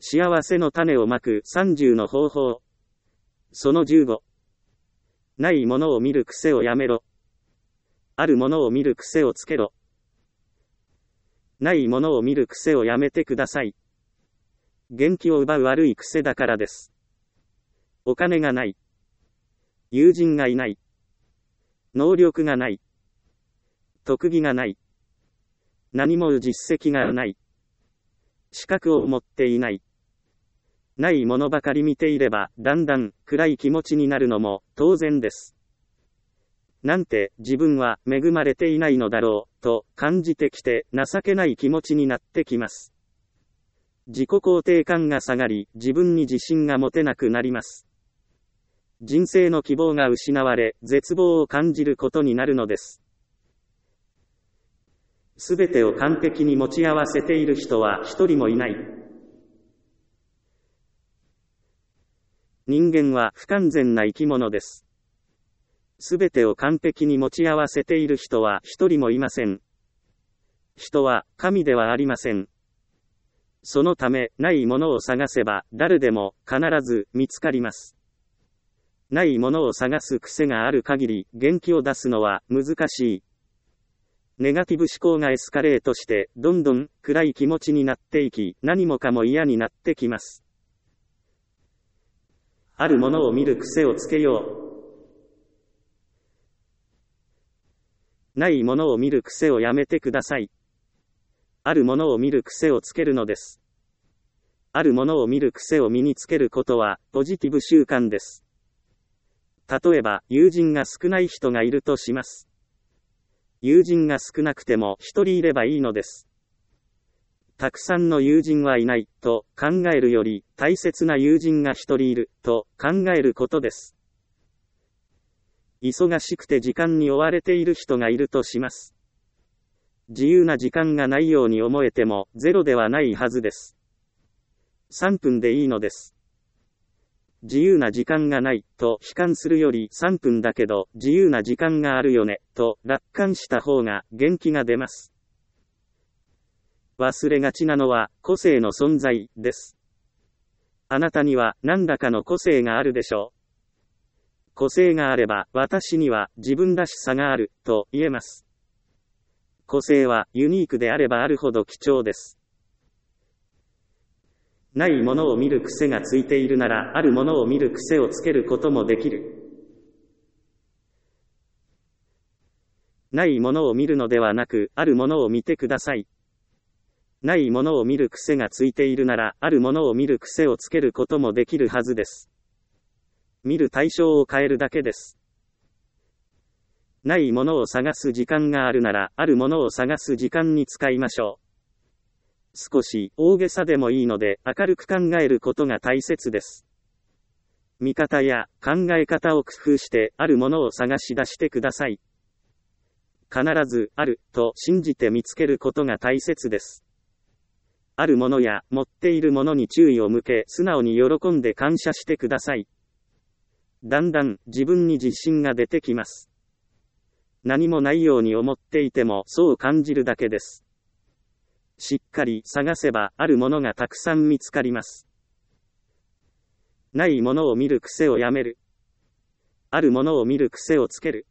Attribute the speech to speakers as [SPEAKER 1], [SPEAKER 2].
[SPEAKER 1] 幸せの種をまく30の方法。その15。ないものを見る癖をやめろ。あるものを見る癖をつけろ。ないものを見る癖をやめてください。元気を奪う悪い癖だからです。お金がない。友人がいない。能力がない。特技がない。何も実績がない。資格を持っていない。ないものばかり見ていれば、だんだん暗い気持ちになるのも当然です。なんて自分は恵まれていないのだろう、と感じてきて情けない気持ちになってきます。自己肯定感が下がり、自分に自信が持てなくなります。人生の希望が失われ、絶望を感じることになるのです。すべてを完璧に持ち合わせている人は一人もいない。人間は不完全な生き物です。すべてを完璧に持ち合わせている人は一人もいません。人は神ではありません。そのため、ないものを探せば、誰でも必ず見つかります。ないものを探す癖がある限り、元気を出すのは難しい。ネガティブ思考がエスカレートして、どんどん暗い気持ちになっていき、何もかも嫌になってきます。あるものを見る癖をつけよう。ないものを見る癖をやめてください。あるものを見る癖をつけるのです。あるものを見る癖を身につけることは、ポジティブ習慣です。例えば、友人が少ない人がいるとします。友人が少なくても一人いればいいのです。たくさんの友人はいない、と考えるより、大切な友人が一人いる、と考えることです。忙しくて時間に追われている人がいるとします。自由な時間がないように思えても、ゼロではないはずです。3分でいいのです。自由な時間がない、と悲観するより3分だけど、自由な時間があるよね、と楽観した方が元気が出ます。忘れがちなのは、個性の存在です。あなたには何らかの個性があるでしょう。個性があれば、私には自分らしさがある、と言えます。個性はユニークであればあるほど貴重です。ないものを見る癖がついているなら、あるものを見る癖をつけることもできる。ないものを見るのではなく、あるものを見てください。ないものを見る癖がついているなら、あるものを見る癖をつけることもできるはずです。見る対象を変えるだけです。ないものを探す時間があるなら、あるものを探す時間に使いましょう。少し大げさでもいいので、明るく考えることが大切です。見方や考え方を工夫して、あるものを探し出してください。必ず、ある、と信じて見つけることが大切です。あるものや持っているものに注意を向け、素直に喜んで感謝してください。だんだん自分に自信が出てきます。何もないように思っていてもそう感じるだけです。しっかり探せばあるものがたくさん見つかります。ないものを見る癖をやめる。あるものを見る癖をつける。